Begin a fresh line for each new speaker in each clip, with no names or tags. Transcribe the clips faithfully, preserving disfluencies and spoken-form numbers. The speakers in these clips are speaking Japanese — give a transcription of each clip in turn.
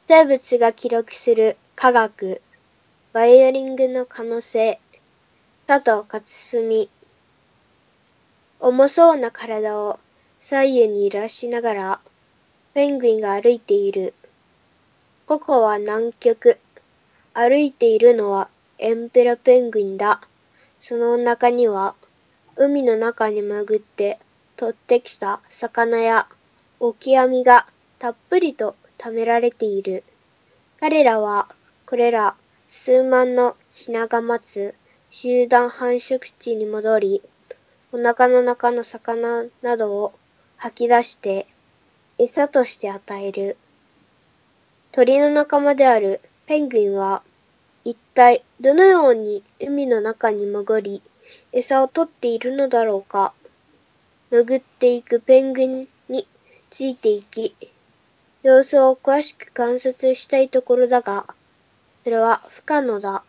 生物が記録する科学、バイオリングの可能性、佐藤勝文。重そうな体を左右に揺らしながら、ペングインが歩いている。ここは南極。歩いているのはエンペラペングインだ。その中には、海の中に潜って取ってきた魚やオキアミがたっぷりと貯められている。彼らはこれら数万のヒナが待つ集団繁殖地に戻り、お腹の中の魚などを吐き出して餌として与える。鳥の仲間であるペングインは一体どのように海の中に潜り餌を取っているのだろうか。潜っていくペングインについていき、様子を詳しく観察したいところだが、それは不可能だ。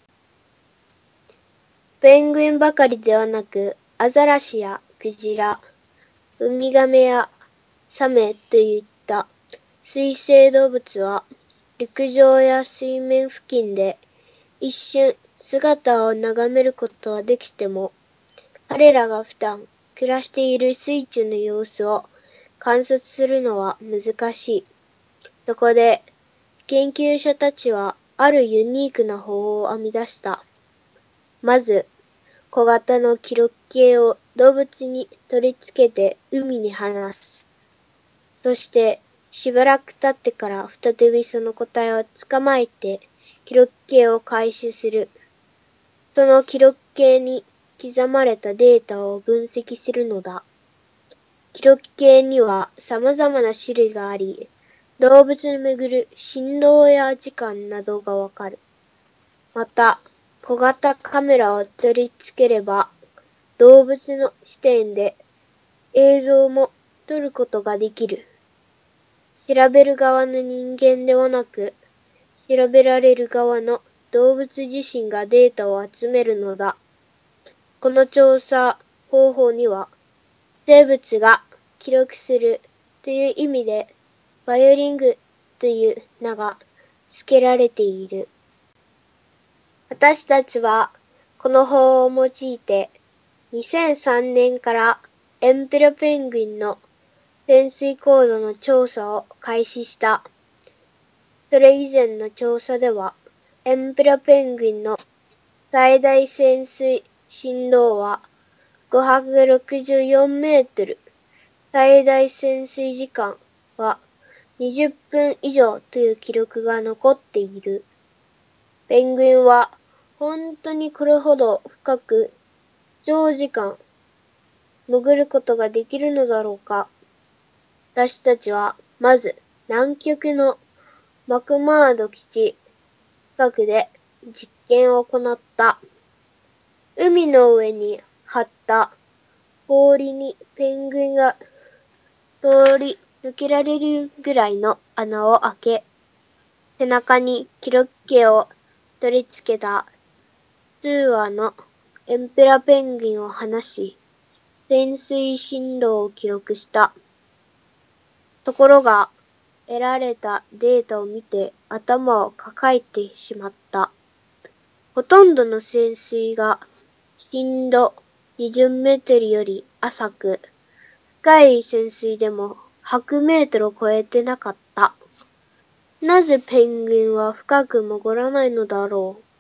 ペングインばかりではなく、アザラシやクジラ、ウミガメやサメといった水生動物は陸上や水面付近で一瞬姿を眺めることはできても、彼らが普段暮らしている水中の様子を観察するのは難しい。そこで研究者たちはあるユニークな方法を編み出した。まず、小型の記録計を動物に取り付けて海に放す。そして、しばらく経ってから再びその個体を捕まえて記録計を開始する。その記録計に刻まれたデータを分析するのだ。記録計には様々な種類があり、動物に巡る振動や時間などがわかる。また、小型カメラを取り付ければ、動物の視点で映像も撮ることができる。調べる側の人間ではなく、調べられる側の動物自身がデータを集めるのだ。この調査方法には、生物が記録するという意味で、バイオリングという名が付けられている。私たちはこの方法を用いてにせんさんねんからエンペラペングインの潜水高度の調査を開始した。それ以前の調査ではエンペラペングインの最大潜水深度はごひゃくろくじゅうよんメートル、最大潜水時間はにじゅっぷん以上という記録が残っている。ペングインは本当にこれほど深く長時間潜ることができるのだろうか。私たちはまず南極のマクマード基地近くで実験を行った。海の上に張った氷にペングインが通り抜けられるぐらいの穴を開け、背中に記録計を取り付けた数羽のエンペラペングインを放し、潜水深度を記録した。ところが、得られたデータを見て頭を抱えてしまった。ほとんどの潜水が深度にじゅうメートルより浅く、深い潜水でもひゃくメートルを超えてなかった。なぜペングインは深く潜らないのだろう。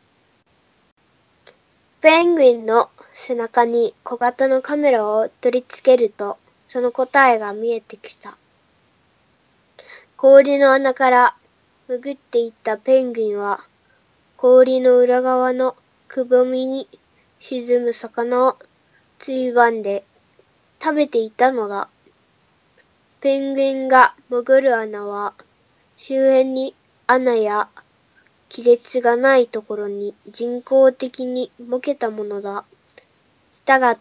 ペングインの背中に小型のカメラを取り付けると、その答えが見えてきた。氷の穴から潜っていったペングインは、氷の裏側のくぼみに沈む魚をついばんで食べていたのだ。ペングインが潜る穴は、周辺に穴や亀裂がないところに人工的に設けたものだ。したがって、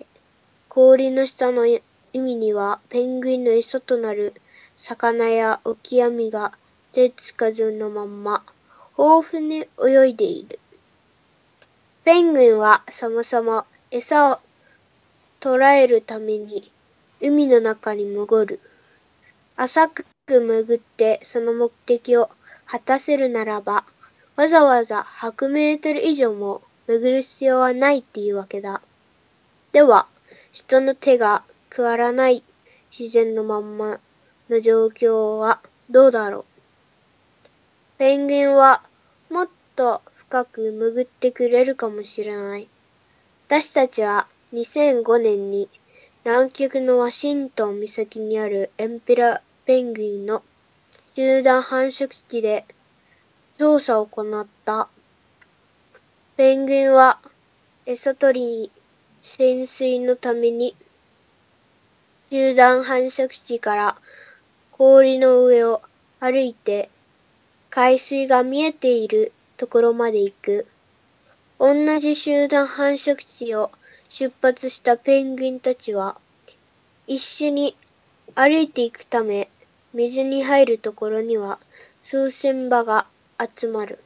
氷の下の海にはペングインの餌となる魚やオキアミが手つかずのまんま豊富に泳いでいる。ペングインはそもそも餌を捕らえるために海の中に潜る。浅く潜ってその目的を果たせるならば、わざわざひゃくメートル以上も巡る必要はないっていうわけだ。では、人の手が加わらない自然のまんまの状況はどうだろう。ペンギンはもっと深く潜ってくれるかもしれない。私たちはにせんごねんに南極のワシントン岬にあるエンペラペンギンの集団繁殖地で調査を行った。ペンギンは餌取りに潜水のために集団繁殖地から氷の上を歩いて海水が見えているところまで行く。同じ集団繁殖地を出発したペンギンたちは一緒に歩いていくため、水に入るところには数千羽が集まる。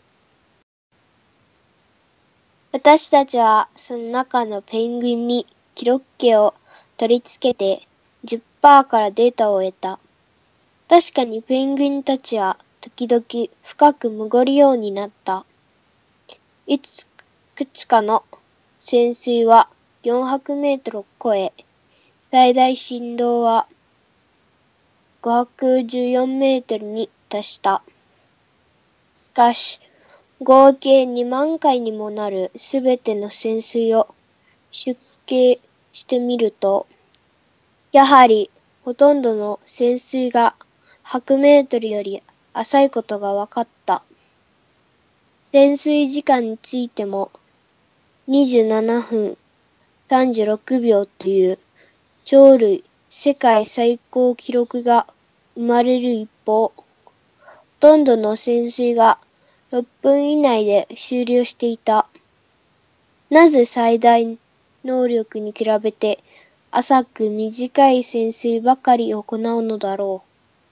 私たちはその中のペンギンに記録計を取り付けて じゅっパーセント からデータを得た。確かにペンギンたちは時々深く潜るようになった。いくつかの潜水はよんひゃくメートルを超え、最大深度はごひゃくじゅうよんメートルに達した。しかし、合計にまんかいにもなるすべての潜水を集計してみると、やはりほとんどの潜水がひゃくメートルより浅いことが分かった。潜水時間についてもにじゅうななふんさんじゅうろくびょうという鳥類世界最高記録が生まれる一方、ほとんどの潜水がろっぷん以内で終了していた。なぜ最大能力に比べて浅く短い潜水ばかり行うのだろう。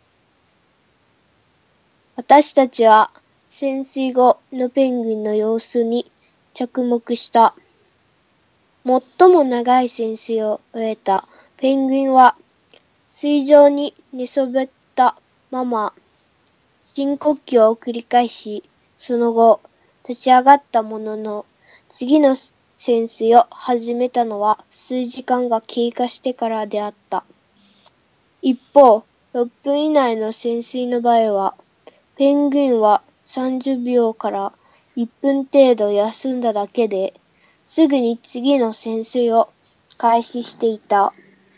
私たちは潜水後のペンギンの様子に着目した。最も長い潜水を終えたペンギンは水上に寝そべったまま深呼吸を繰り返し、その後立ち上がったものの次の潜水を始めたのは数時間が経過してからであった。一方、ろっぷん以内の潜水の場合は、ペンギンはさんじゅうびょうからいっぷん程度休んだだけで、すぐに次の潜水を開始していた。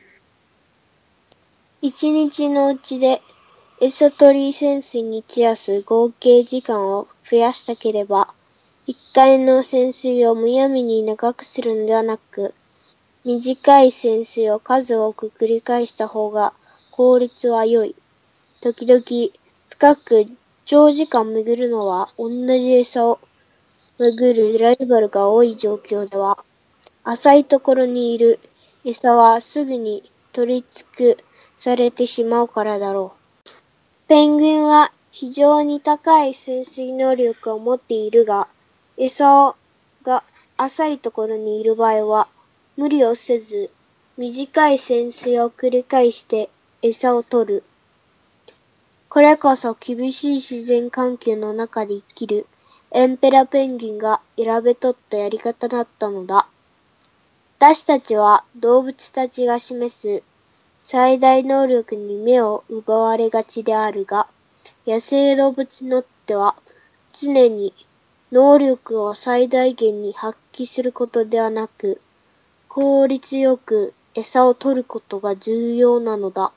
一日のうちで餌取り潜水に費やす合計時間を増やしたければ、一回の潜水をむやみに長くするのではなく、短い潜水を数多く繰り返した方が効率は良い。時々深く長時間潜るのは同じ餌を潜るライバルが多い状況では、浅いところにいる餌はすぐに取り尽くされてしまうからだろう。ペンギンは非常に高い潜水能力を持っているが、餌が浅いところにいる場合は、無理をせず、短い潜水を繰り返して餌を取る。これこそ厳しい自然環境の中で生きるエンペラペンギンが選べとったやり方だったのだ。私たちは動物たちが示す最大能力に目を奪われがちであるが、野生動物にとっては常に能力を最大限に発揮することではなく、効率よく餌を取ることが重要なのだ。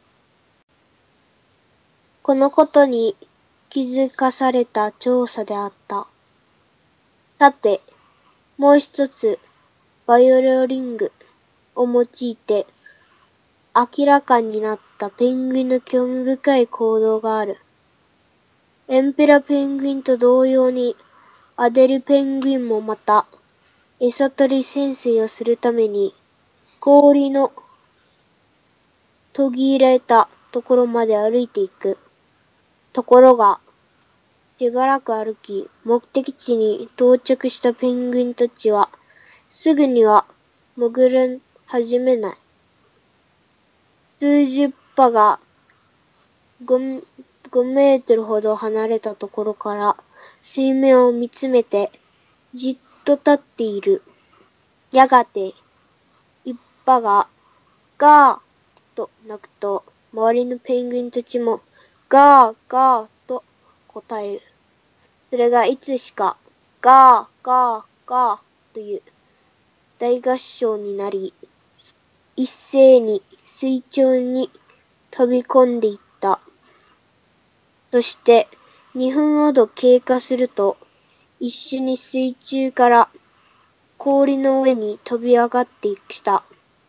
このことに気づかされた調査であった。さて、もう一つ、バイオリングを用いて明らかになったペンギンの興味深い行動がある。エンペラペンギンと同様に、アデリペンギンもまた、餌取り潜水をするために、氷の途切れたところまで歩いていく。ところが、しばらく歩き、目的地に到着したペンギンたちは、すぐには潜り始めない。数十羽がごごメートルほど離れたところから水面を見つめてじっと立っている。やがて、一羽がガーと鳴くと、周りのペンギンたちもガーガーと答える。それがいつしかガーガーガーという大合唱になり、一斉に水中に飛び込んでいった。そしてにふんほど経過すると、一緒に水中から氷の上に飛び上がってきた。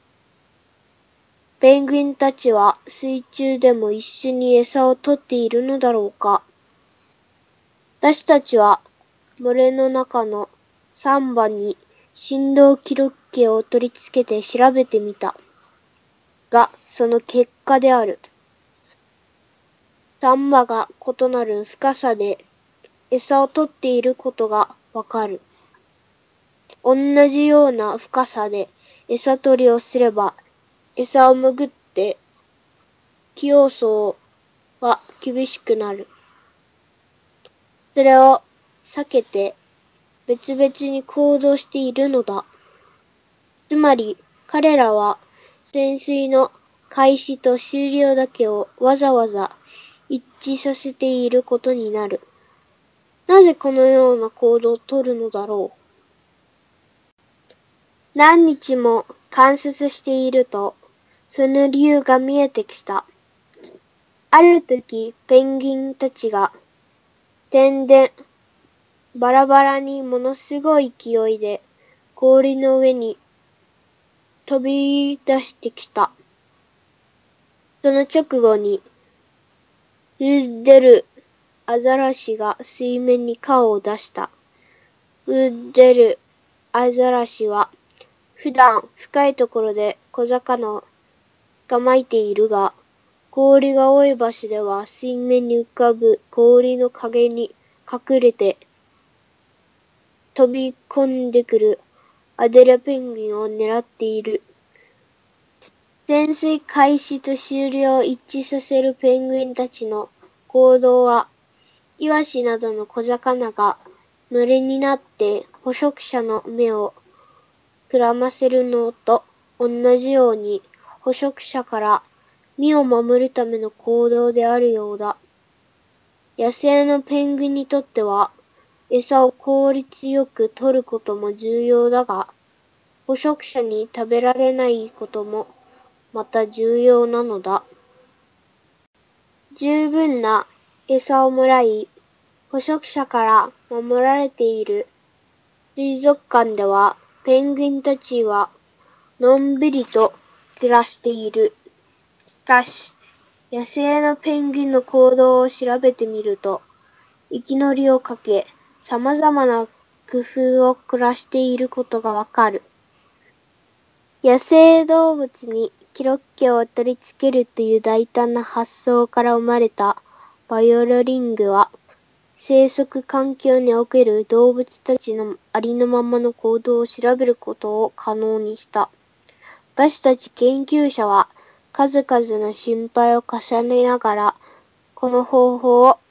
ペンギンたちは水中でも一緒に餌を取っているのだろうか。私たちは群れの中の三羽に振動記録計を取り付けて調べてみた。が、その結果である。三羽が異なる深さで餌を取っていることがわかる。同じような深さで餌取りをすれば、餌を潜って競争は厳しくなる。それを避けて別々に行動しているのだ。つまり彼らは潜水の開始と終了だけをわざわざ一致させていることになる。なぜこのような行動をとるのだろう。何日も観察していると、その理由が見えてきた。ある時、ペンギンたちが、点でバラバラにものすごい勢いで氷の上に飛び出してきた。その直後に、ウッデルアザラシが水面に顔を出した。ウッデルアザラシは、普段深いところで小魚を捕まえているが、氷が多い場所では水面に浮かぶ氷の影に隠れて飛び込んでくるアデラペンギンを狙っている。潜水開始と終了を一致させるペンギンたちの行動は、イワシなどの小魚が群れになって捕食者の目をくらませるのと同じように捕食者から身を守るための行動であるようだ。野生のペンギンにとっては餌を効率よく取ることも重要だが、捕食者に食べられないこともまた重要なのだ。十分な餌をもらい、捕食者から守られている水族館では、ペンギンたちはのんびりと暮らしている。しかし、野生のペンギンの行動を調べてみると、生き乗りをかけ、様々な工夫を暮らしていることがわかる。野生動物に記録計を取り付けるという大胆な発想から生まれたバイオロリングは、生息環境における動物たちのありのままの行動を調べることを可能にした。私たち研究者は数々の心配を重ねながら、この方法を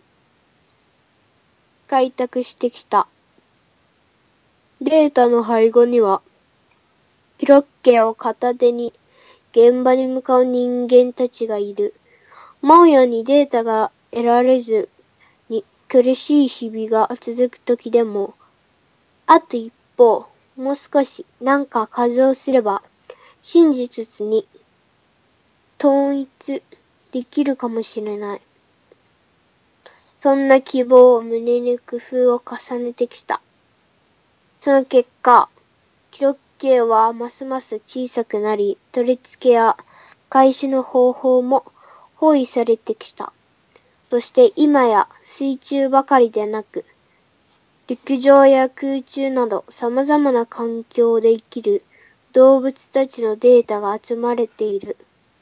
開拓してきた。データの背後には、記録計を片手に現場に向かう人間たちがいる。思うようにデータが得られずに苦しい日々が続く時でも、あと一歩、もう少し何か数をすれば、真実に統一できるかもしれない。そんな希望を胸に工夫を重ねてきた。その結果、記録計はますます小さくなり、取り付けや開始の方法も包囲されてきた。そして今や水中ばかりでなく、陸上や空中など様々な環境で生きる動物たちのデータが集まれている。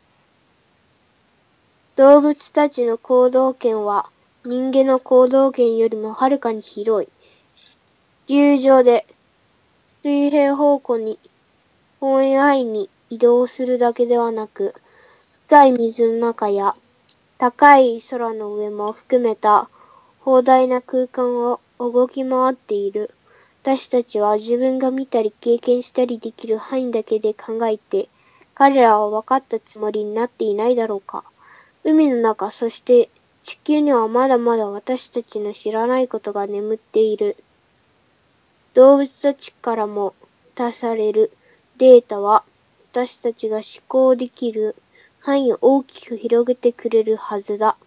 動物たちの行動圏は人間の行動圏よりもはるかに広い。地球上で水平方向に本範囲に移動するだけではなく、深い水の中や高い空の上も含めた広大な空間を動き回っている。私たちは自分が見たり経験したりできる範囲だけで考えて、彼らは分かったつもりになっていないだろうか。海の中、そして地球にはまだまだ私たちの知らないことが眠っている。動物たちからも出されるデータは、私たちが思考できる範囲を大きく広げてくれるはずだ。